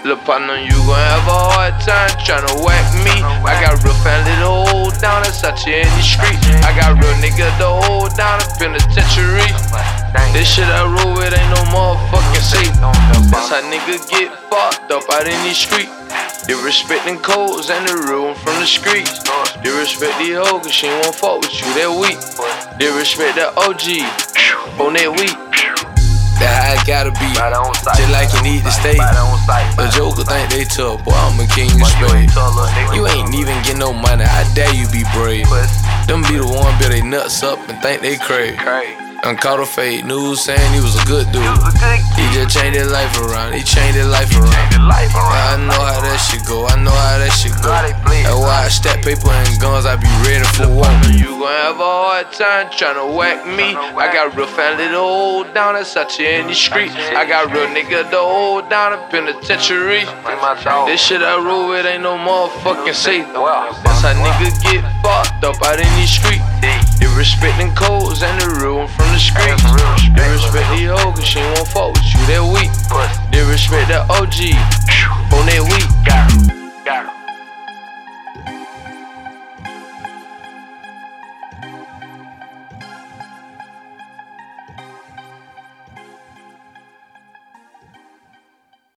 Lil' partner, you gon' have a hard time tryna whack me. I got real family to hold down, that's out here in the street. I got real nigga to hold down, the penitentiary. This shit I roll with ain't no motherfucking safe. That's how niggas get fucked up out in these streets. They respectin' codes and the real one from the streets. They respect the hoe cause she won't fuck with you that weak. They respect that OG on that week. That how it gotta be, just like you need to stay. The joker think they tough, boy, I'm a king of spades. You ain't even get no money, I dare you be brave. Them be the one build they nuts up and think they crazy. And caught a fake news saying he was a good dude. He just changed his life around, he changed his life around. I know how that shit go, I know how that shit go. That's why I stack paper and guns, I be ready for war. You gon' have a hard time tryna whack me. I got real family to hold down, that's out here in the streets. I got real nigga to hold down the penitentiary. This shit I roll with ain't no motherfucking safe. That's how niggas get fucked up out in these streets. They respectin' codes and the real one from the streets. They respect the hoe cause she won't fuck with you that week. They respect that OG on that week. Got him.